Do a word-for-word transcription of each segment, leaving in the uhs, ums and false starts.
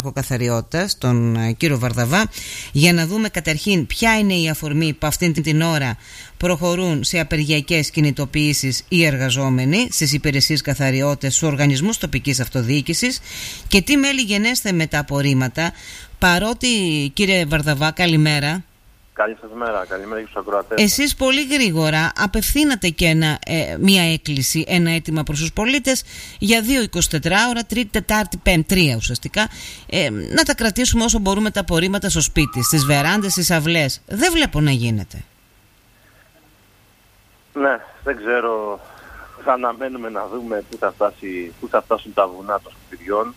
Καθαριότητας, τον κύριο Βαρδαβά, για να δούμε καταρχήν ποια είναι η αφορμή που αυτήν την ώρα προχωρούν σε απεργιακές κινητοποιήσεις οι εργαζόμενοι στις υπηρεσίες καθαριότητας, στους οργανισμούς τοπικής αυτοδιοίκησης και τι μέλη γενέστε με τα απορρίμματα. Παρότι, κύριε Βαρδαβά, καλημέρα. Καλή σας μέρα, καλημέρα και στους ακροατές. Εσείς πολύ γρήγορα απευθύνατε και ένα, ε, μία έκκληση, ένα αίτημα προς τους πολίτες για δύο εικοσιτετράωρα, Τρίτη, Τετάρτη, Πέμπτη, τρία ουσιαστικά, ε, να τα κρατήσουμε όσο μπορούμε τα απορρίμματα στο σπίτι, στις βεράντες, στις αυλές. Δεν βλέπω να γίνεται. Ναι, δεν ξέρω. Θα αναμένουμε να δούμε πού θα, φτάσει, πού θα φτάσουν τα βουνά των σκουπιδιών.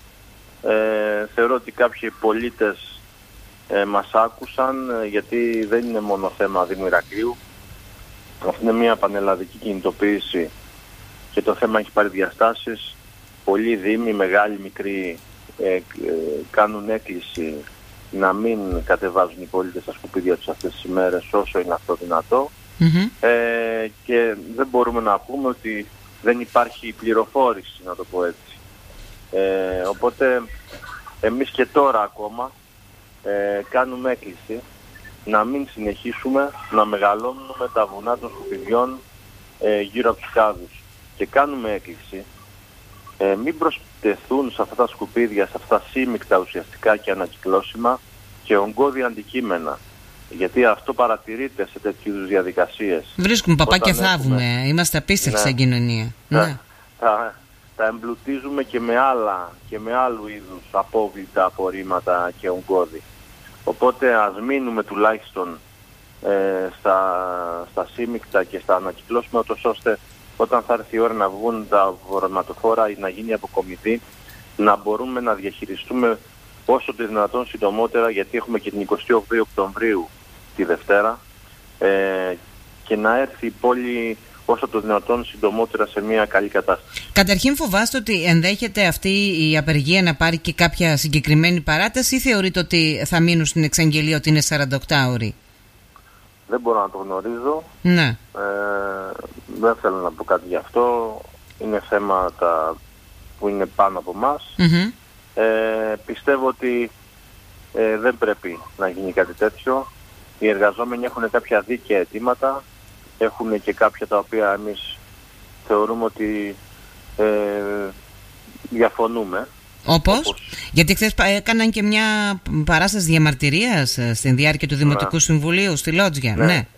Ε, θεωρώ ότι κάποιοι πολίτες Ε, μας άκουσαν, γιατί δεν είναι μόνο θέμα Δήμου Ηρακλείου. Αυτή είναι μια πανελλαδική κινητοποίηση και το θέμα έχει πάρει διαστάσεις. Πολλοί δήμοι, μεγάλοι, μικροί, ε, ε, κάνουν έκκληση να μην κατεβάζουν οι πολίτες στα σκουπίδια τους αυτές τις ημέρες όσο είναι αυτό δυνατό. Mm-hmm. Ε, και δεν μπορούμε να πούμε ότι δεν υπάρχει πληροφόρηση, να το πω έτσι. Ε, οπότε εμείς και τώρα ακόμα Ε, κάνουμε έκκληση να μην συνεχίσουμε να μεγαλώνουμε τα βουνά των σκουπιδιών ε, γύρω από τους κάδους. Και κάνουμε έκκληση ε, μην προσθεθούν σε αυτά τα σκουπίδια, σε αυτά τα σύμμικτα ουσιαστικά και ανακυκλώσιμα και ογκώδη αντικείμενα. Γιατί αυτό παρατηρείται σε τέτοιου είδους διαδικασίες. Βρίσκουμε παπάκια θαύουμε, έχουμε... είμαστε απίστευτοι σαν κοινωνία. Τα, ναι. τα, τα εμπλουτίζουμε και με άλλα και με άλλου είδους απόβλητα, απορρίμματα και ογκώδη. Οπότε ας μείνουμε τουλάχιστον ε, στα, στα σύμμικτα και στα ανακυκλώσιμα, ώστε όταν θα έρθει η ώρα να βγουν τα βορειματοφόρα ή να γίνει αποκομιδή, να μπορούμε να διαχειριστούμε όσο το δυνατόν συντομότερα, γιατί έχουμε και την εικοστή όγδοη Οκτωβρίου τη Δευτέρα, ε, και να έρθει η πόλη όσο το δυνατόν συντομότερα σε μια καλή κατάσταση. Καταρχήν, φοβάστε ότι ενδέχεται αυτή η απεργία να πάρει και κάποια συγκεκριμένη παράταση ή θεωρείτε ότι θα μείνουν στην εξαγγελία ότι είναι σαράντα οκτώ ώροι? Δεν μπορώ να το γνωρίζω. Ναι. Ε, δεν θέλω να πω κάτι γι' αυτό. Είναι θέματα που είναι πάνω από εμάς. Mm-hmm. Ε, πιστεύω ότι ε, δεν πρέπει να γίνει κάτι τέτοιο. Οι εργαζόμενοι έχουν κάποια δίκαια αιτήματα. Έχουν και κάποια τα οποία εμείς θεωρούμε ότι ε, διαφωνούμε. Όπως? Όπως... Γιατί χθες έκαναν και μια παράσταση διαμαρτυρίας στην διάρκεια του Δημοτικού ναι. Συμβουλίου στη Λότζια. Ναι. ναι.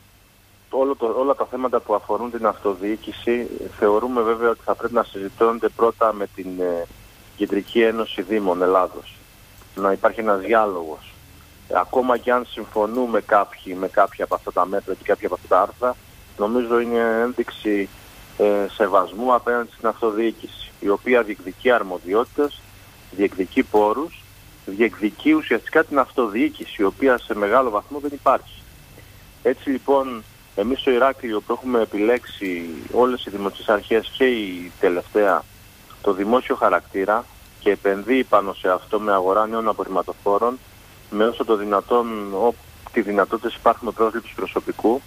Όλο το, όλα τα θέματα που αφορούν την αυτοδιοίκηση θεωρούμε βέβαια ότι θα πρέπει να συζητώνται πρώτα με την ε, Κεντρική Ένωση Δήμων Ελλάδος. Να υπάρχει ένας διάλογος. Ακόμα και αν συμφωνούμε κάποιοι με κάποια από αυτά τα μέτρα και κάποια από αυτά τα άρθρα, νομίζω είναι ένδειξη ε, σεβασμού απέναντι στην αυτοδιοίκηση, η οποία διεκδικεί αρμοδιότητες, διεκδικεί πόρους, διεκδικεί ουσιαστικά την αυτοδιοίκηση, η οποία σε μεγάλο βαθμό δεν υπάρχει. Έτσι λοιπόν, εμείς στο Ηράκλειο που έχουμε επιλέξει όλες οι δημοτικές αρχές και η τελευταία το δημόσιο χαρακτήρα και επενδύει πάνω σε αυτό με αγορά νέων απορριμματοφόρων, με όσο το δυνατόν, ό,τι δυνατότητες υπάρχουν με πρόσληψη προσωπικού.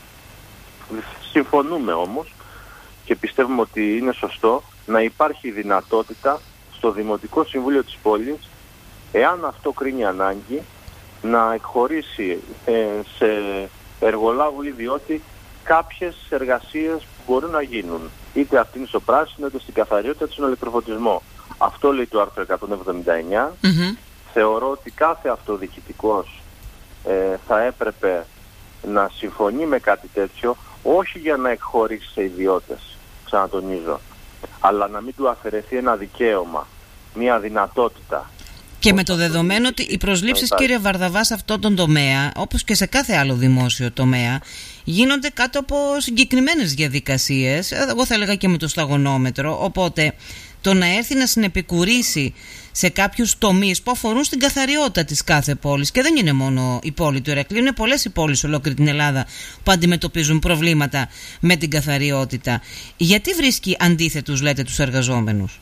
Συμφωνούμε όμως και πιστεύουμε ότι είναι σωστό να υπάρχει δυνατότητα στο Δημοτικό Συμβούλιο της πόλης, εάν αυτό κρίνει ανάγκη, να εκχωρήσει ε, σε εργολάβο ιδιώτη κάποιες εργασίες που μπορούν να γίνουν. Είτε αυτή είναι στο πράσινο, είτε στην καθαριότητα, είτε στον ηλεκτροφωτισμό. Αυτό λέει το άρθρο εκατόν εβδομήντα εννιά. Mm-hmm. Θεωρώ ότι κάθε αυτοδιοικητικός ε, θα έπρεπε να συμφωνεί με κάτι τέτοιο, όχι για να εκχωρήσει σε ιδιώτες, ξανατονίζω, αλλά να μην του αφαιρεθεί ένα δικαίωμα, μια δυνατότητα. Και με το δεδομένο ότι οι προσλήψεις, κύριε Βαρδαβά, σε αυτόν τον τομέα, όπως και σε κάθε άλλο δημόσιο τομέα, γίνονται κάτω από συγκεκριμένες διαδικασίες, εγώ θα έλεγα και με το σταγονόμετρο, οπότε το να έρθει να συνεπικουρήσει σε κάποιους τομείς που αφορούν στην καθαριότητα της κάθε πόλης, και δεν είναι μόνο η πόλη του Ηρακλείου, είναι πολλές οι πόλεις σε ολόκληρη την Ελλάδα που αντιμετωπίζουν προβλήματα με την καθαριότητα. Γιατί βρίσκει αντίθετους, λέτε, τους εργαζόμενους?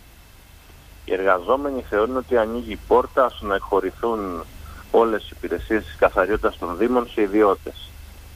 Οι εργαζόμενοι θεωρούν ότι ανοίγει η πόρτα στο να εκχωρηθούν όλες οι υπηρεσίες της καθαριότητας των Δήμων σε ιδιώτες.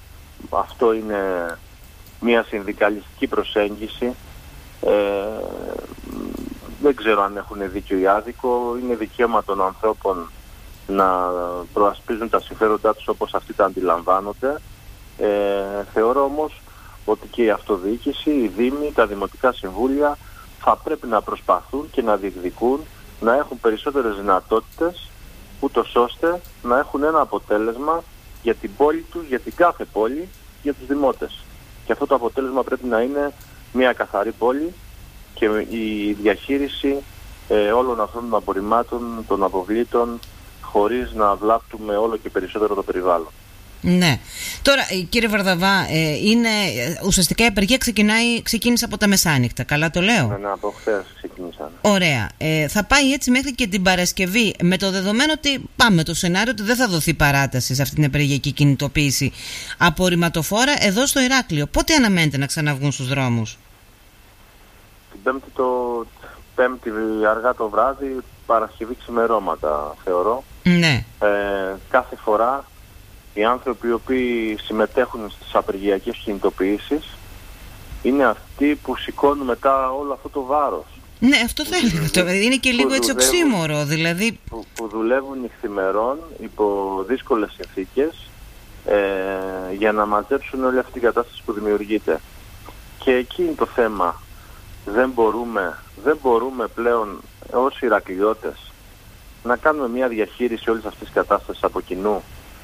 Αυτό είναι μια συνδικαλιστική προσέγγιση. Ε, δεν ξέρω αν έχουν δίκιο ή άδικο. Είναι δικαίωμα των ανθρώπων να προασπίζουν τα συμφέροντά τους όπως αυτοί τα αντιλαμβάνονται. Ε, θεωρώ όμως ότι και η αυτοδιοίκηση, οι δήμοι, τα δημοτικά συμβούλια θα πρέπει να προσπαθούν και να διεκδικούν να έχουν περισσότερες δυνατότητες, ούτως ώστε να έχουν ένα αποτέλεσμα για την πόλη τους, για την κάθε πόλη, για τους δημότες. Και αυτό το αποτέλεσμα πρέπει να είναι μια καθαρή πόλη και η διαχείριση ε, όλων αυτών των απορριμμάτων, των αποβλήτων, χωρίς να βλάπτουμε όλο και περισσότερο το περιβάλλον. Ναι. Τώρα, κύριε Βαρδαβά, ε, είναι, ουσιαστικά η απεργία ξεκινάει, ξεκίνησε από τα μεσάνυχτα. Καλά το λέω? Ναι, από χθες ξεκίνησαν. Ωραία. Ε, θα πάει έτσι μέχρι και την Παρασκευή, με το δεδομένο ότι πάμε το σενάριο ότι δεν θα δοθεί παράταση σε αυτή την απεργιακή κινητοποίηση απορριμματοφόρα εδώ στο Ηράκλειο. Πότε αναμένετε να ξαναβγούν στους δρόμους? Την Πέμπτη, το, πέμπτη αργά το βράδυ, Παρασκευή ξημερώματα θεωρώ. Ναι. Ε, κάθε φορά οι άνθρωποι οι οποίοι συμμετέχουν στις απεργιακές κινητοποιήσεις είναι αυτοί που σηκώνουν μετά όλο αυτό το βάρος. Ναι, αυτό θα έλεγα. Είναι και λίγο έτσι οξύμορο, δηλαδή. Που, που δουλεύουν νυχθημερών υπό δύσκολες συνθήκες ε, για να μαζέψουν όλη αυτή την κατάσταση που δημιουργείται. Και εκεί είναι το θέμα. Δεν μπορούμε, δεν μπορούμε πλέον ως Ηρακλειώτες να κάνουμε μια διαχείριση όλης αυτής της κατάστασης από κοινού.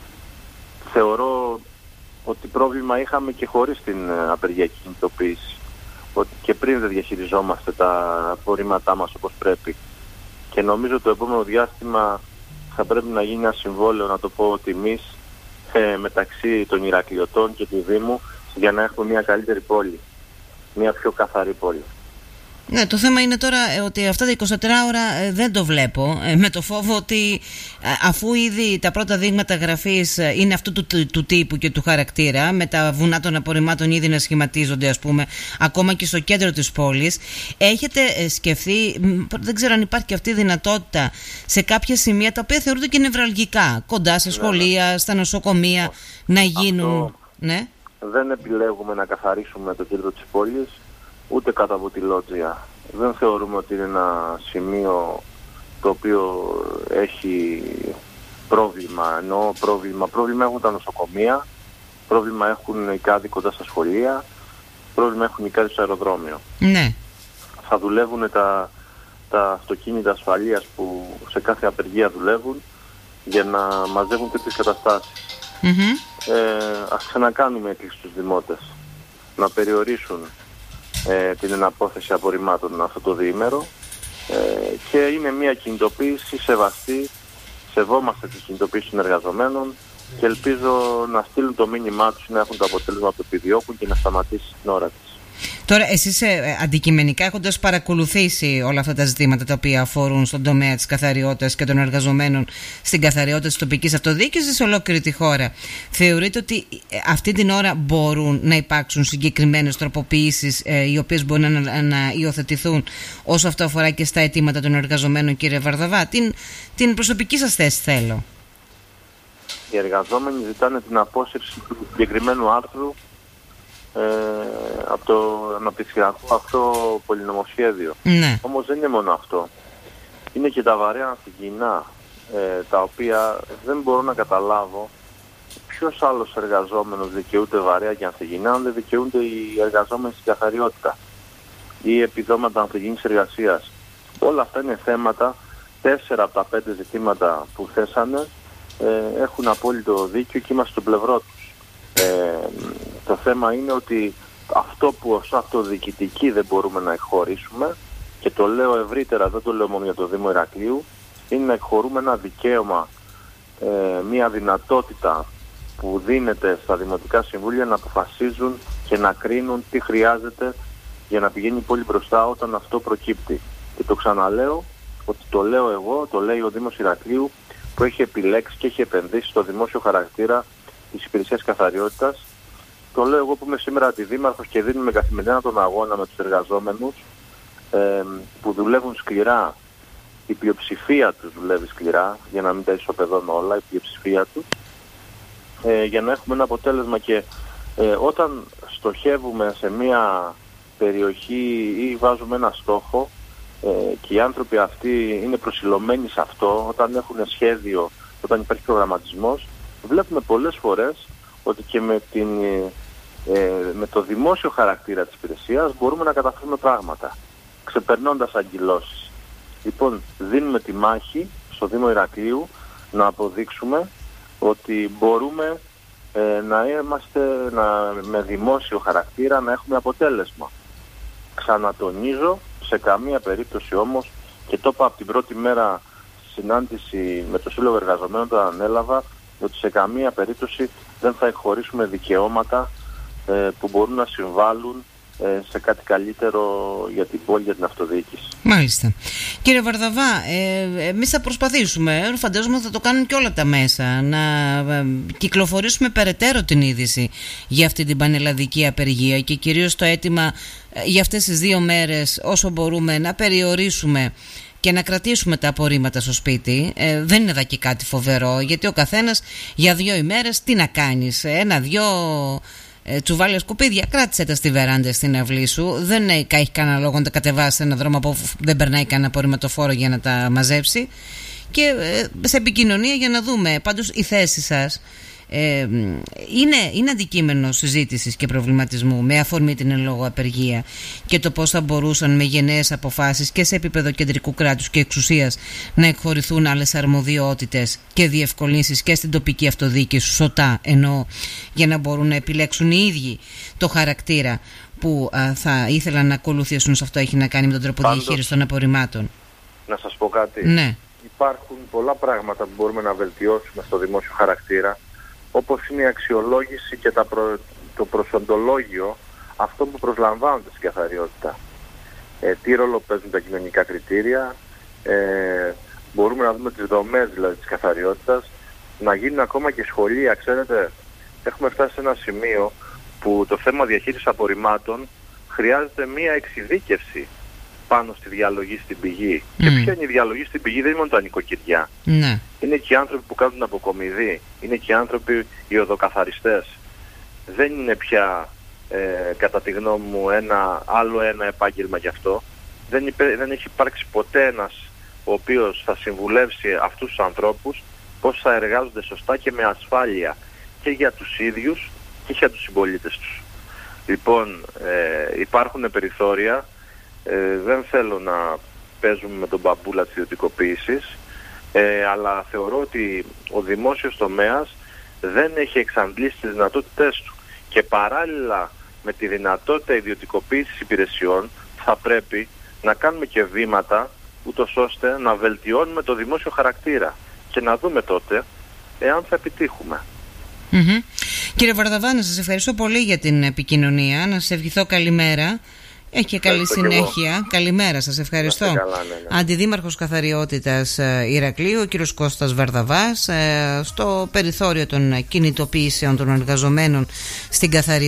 Θεωρώ ότι πρόβλημα είχαμε και χωρίς την απεργιακή κινητοποίηση. Ότι και πριν δεν διαχειριζόμαστε τα απορρίμματά μας όπως πρέπει. Και νομίζω το επόμενο διάστημα θα πρέπει να γίνει ένα συμβόλαιο, να το πω, τιμής ε, μεταξύ των Ηρακλειωτών και του Δήμου για να έχουμε μια καλύτερη πόλη. Μια πιο καθαρή πόλη. Ναι, το θέμα είναι τώρα ότι αυτά τα εικοσιτέσσερις ώρα δεν το βλέπω, με το φόβο ότι αφού ήδη τα πρώτα δείγματα γραφής είναι αυτού του, του, του τύπου και του χαρακτήρα, με τα βουνά των απορριμμάτων ήδη να σχηματίζονται, ας πούμε, ακόμα και στο κέντρο της πόλης, έχετε σκεφτεί, δεν ξέρω αν υπάρχει και αυτή η δυνατότητα σε κάποια σημεία τα οποία θεωρούνται και νευραλγικά, κοντά σε σχολεία, στα νοσοκομεία, να γίνουν... Αυτό ναι. Δεν επιλέγουμε να καθαρίσουμε το κέντρο της πόλης, ούτε κάτω από τη Λότζια. Δεν θεωρούμε ότι είναι ένα σημείο το οποίο έχει πρόβλημα. Ενώ πρόβλημα, πρόβλημα έχουν τα νοσοκομεία, πρόβλημα έχουν οι κάδοι κοντά στα σχολεία, πρόβλημα έχουν οι κάδοι στο αεροδρόμιο. Ναι. Θα δουλεύουν τα, τα αυτοκίνητα ασφαλείας που σε κάθε απεργία δουλεύουν για να μαζεύουν τέτοιες καταστάσεις. Mm-hmm. Ε, ας ξανακάνουμε έκκληση στους δημότες να περιορίσουν Ε, την εναπόθεση απορριμμάτων αυτό το διήμερο ε, και είναι μια κινητοποίηση σεβαστή, σεβόμαστε τις κινητοποίησεις των εργαζομένων και ελπίζω να στείλουν το μήνυμά τους, να έχουν το αποτέλεσμα που επιδιώκουν και να σταματήσει την ώρα της. Τώρα εσείς ε, αντικειμενικά, έχοντας παρακολουθήσει όλα αυτά τα ζητήματα τα οποία αφορούν στον τομέα της καθαριότητας και των εργαζομένων στην καθαριότητα της τοπικής αυτοδιοίκησης σε ολόκληρη τη χώρα, θεωρείτε ότι αυτή την ώρα μπορούν να υπάρξουν συγκεκριμένες τροποποιήσεις ε, οι οποίες μπορεί να, να, να υιοθετηθούν όσο αυτό αφορά και στα αιτήματα των εργαζομένων, κύριε Βαρδαβά? Την, την προσωπική σας θέση θέλω. Οι εργαζόμενοι ζητάνε την απόσυρση του συγκεκριμένου άρθρου Ε, από το αναπτυξιακό αυτό πολυνομοσχέδιο. Ναι. Όμως δεν είναι μόνο αυτό. Είναι και τα βαρέα ανθυγιεινά, ε, τα οποία δεν μπορώ να καταλάβω ποιος άλλος εργαζόμενος δικαιούται βαρέα και ανθυγιεινά αν δεν δικαιούνται οι εργαζόμενοι στην καθαριότητα ή επιδόματα ανθυγιεινής εργασίας. Όλα αυτά είναι θέματα, τέσσερα από τα πέντε ζητήματα που θέσανε ε, έχουν απόλυτο δίκιο και είμαστε στο πλευρό τους. Ε, το θέμα είναι ότι αυτό που ως αυτοδιοικητικοί δεν μπορούμε να εκχωρήσουμε, και το λέω ευρύτερα, δεν το λέω μόνο για το Δήμο Ηρακλείου, είναι να εκχωρούμε ένα δικαίωμα, ε, μια δυνατότητα που δίνεται στα Δημοτικά Συμβούλια να αποφασίζουν και να κρίνουν τι χρειάζεται για να πηγαίνει η πόλη μπροστά όταν αυτό προκύπτει. Και το ξαναλέω, ότι το λέω εγώ, το λέει ο Δήμος Ηρακλείου που έχει επιλέξει και έχει επενδύσει στο δημόσιο χαρακτήρα της υπηρεσίας καθαριότητας. Το λέω εγώ που είμαι σήμερα αντιδήμαρχος και δίνουμε καθημερινά τον αγώνα με τους εργαζόμενους ε, που δουλεύουν σκληρά. Η πλειοψηφία τους δουλεύει σκληρά, για να μην τα ισοπεδώνω όλα, η πλειοψηφία τους, ε, για να έχουμε ένα αποτέλεσμα. Και ε, όταν στοχεύουμε σε μια περιοχή ή βάζουμε ένα στόχο, ε, και οι άνθρωποι αυτοί είναι προσιλωμένοι σε αυτό, όταν έχουν σχέδιο, όταν υπάρχει προγραμματισμός, βλέπουμε πολλές φορές ότι και με, την, ε, με το δημόσιο χαρακτήρα της υπηρεσίας μπορούμε να καταφέρουμε πράγματα, ξεπερνώντας αγκυλώσεις. Λοιπόν, δίνουμε τη μάχη στο Δήμο Ηρακλείου να αποδείξουμε ότι μπορούμε ε, να είμαστε να, με δημόσιο χαρακτήρα να έχουμε αποτέλεσμα. Ξανατονίζω, σε καμία περίπτωση όμως, και το είπα από την πρώτη μέρα συνάντηση με το Σύλλογο Εργαζομένων, το ανέλαβα, ότι σε καμία περίπτωση δεν θα εκχωρήσουμε δικαιώματα ε, που μπορούν να συμβάλλουν ε, σε κάτι καλύτερο για την πόλη, για την αυτοδιοίκηση. Μάλιστα. Κύριε Βαρδαβά, ε, εμείς θα προσπαθήσουμε, φαντάζομαι θα το κάνουν και όλα τα μέσα, να ε, κυκλοφορήσουμε περαιτέρω την είδηση για αυτή την πανελλαδική απεργία και κυρίως το αίτημα ε, για αυτές τις δύο μέρες όσο μπορούμε να περιορίσουμε και να κρατήσουμε τα απορρίμματα στο σπίτι. Ε, δεν είναι εδώ και κάτι φοβερό, γιατί ο καθένας για δύο ημέρες τι να κάνεις, ένα-δυο ε, τσουβάλια σκουπίδια, κράτησε τα στη βεράντα στην αυλή σου. Δεν έχει κανένα λόγο να τα κατεβάσει ένα δρόμο που δεν περνάει κανένα απορριμματοφόρο για να τα μαζέψει. Και ε, σε επικοινωνία για να δούμε. Πάντως η θέση σας Ε, είναι, είναι αντικείμενο συζήτησης και προβληματισμού με αφορμή την εν λόγω απεργία και το πώς θα μπορούσαν με γενναίες αποφάσεις και σε επίπεδο κεντρικού κράτους και εξουσίας να εκχωρηθούν άλλες αρμοδιότητες και διευκολύνσεις και στην τοπική αυτοδιοίκηση, σωτά εννοώ, για να μπορούν να επιλέξουν οι ίδιοι το χαρακτήρα που α, θα ήθελαν να ακολουθήσουν. Σε αυτό έχει να κάνει με τον τρόπο διαχείρισης των απορριμμάτων. Να σας πω κάτι. Ναι. Υπάρχουν πολλά πράγματα που μπορούμε να βελτιώσουμε στο δημόσιο χαρακτήρα, όπως είναι η αξιολόγηση και τα προ... το προσοντολόγιο αυτό που προσλαμβάνονται στην καθαριότητα. Ε, τι ρόλο παίζουν τα κοινωνικά κριτήρια, ε, μπορούμε να δούμε τις δομές δηλαδή της καθαριότητας, να γίνουν ακόμα και σχολεία. Ξέρετε, έχουμε φτάσει σε ένα σημείο που το θέμα διαχείρισης απορριμμάτων χρειάζεται μία εξειδίκευση πάνω στη διαλογή στην πηγή. Mm. Και ποια είναι η διαλογή στην πηγή? Δεν είναι μόνο τα νοικοκυριά. Mm. Είναι και οι άνθρωποι που κάνουν αποκομιδή. Είναι και οι άνθρωποι οι οδοκαθαριστές. Δεν είναι πια, ε, κατά τη γνώμη μου, ένα άλλο ένα επάγγελμα γι' αυτό. Δεν, υπέ, δεν έχει υπάρξει ποτέ ένας ο οποίος θα συμβουλεύσει αυτούς τους ανθρώπους πώς θα εργάζονται σωστά και με ασφάλεια και για τους ίδιους και για τους συμπολίτες τους. Λοιπόν, ε, υπάρχουν περιθώρια. Ε, δεν θέλω να παίζουμε με τον μπαμπούλα της ιδιωτικοποίησης, ε, αλλά θεωρώ ότι ο δημόσιος τομέας δεν έχει εξαντλήσει τις δυνατότητές του και παράλληλα με τη δυνατότητα ιδιωτικοποίησης υπηρεσιών θα πρέπει να κάνουμε και βήματα ούτως ώστε να βελτιώνουμε το δημόσιο χαρακτήρα και να δούμε τότε εάν θα επιτύχουμε. Mm-hmm. Κύριε Βαρδαβά, να σας ευχαριστώ πολύ για την επικοινωνία, να σας ευχηθώ καλημέρα. Έχει και καλή συνέχεια. Καλημέρα, σας ευχαριστώ. Καλά, ναι, ναι. Αντιδήμαρχος Καθαριότητας Ηρακλείου, ο κύριος Κώστας Βαρδαβάς, στο περιθώριο των κινητοποιήσεων των εργαζομένων στην καθαριότητα.